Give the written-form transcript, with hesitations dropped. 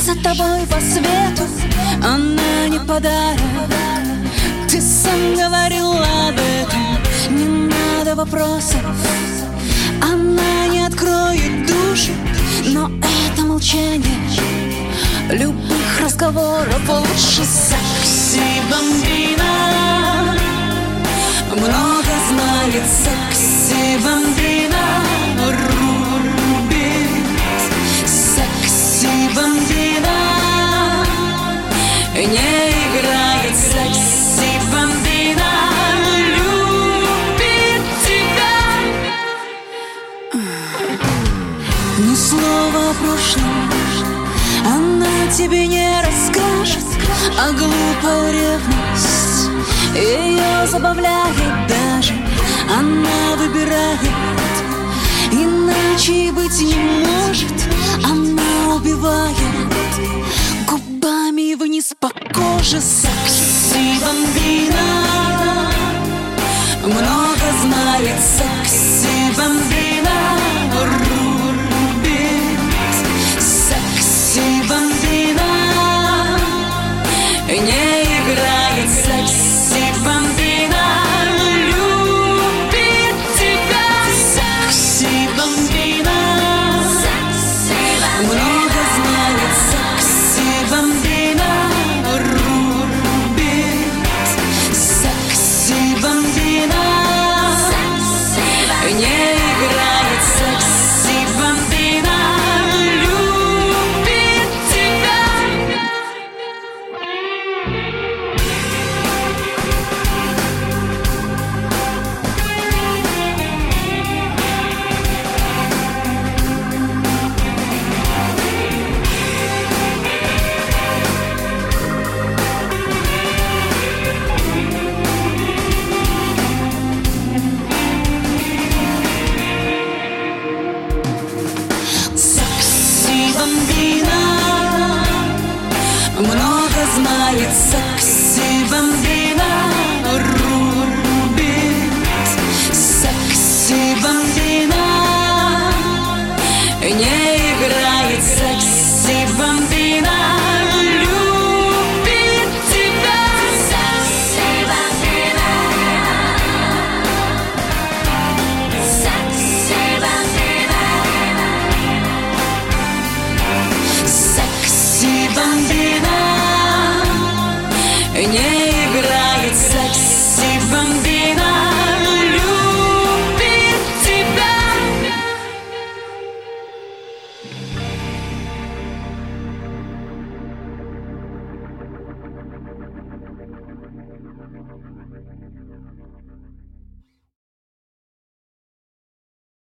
за тобой по свету, она не подарок. Ты сам говорил об этом, не надо вопросов. Она не откроет душу, но это молчание любых разговоров лучше. Секси бомбина много знает, секси бомбина рубит. Секси бомбина не играет, секси бомбина любит тебя. Ни слова о прошлом она тебе не расскажет, а глупая ревность ее забавляет даже. Она выбирает, иначе и быть не может. Она убивает губами вниз по коже. Секси бомбина много знает, секси бомбина рубит. Секси бомбина не играет, секси бомбина любит тебя. Секси бомбина много знает, секси бомбина рубит. Секси бомбина не играет, секси бомбина любит тебя. Секси бомбина много знает, секси бомбина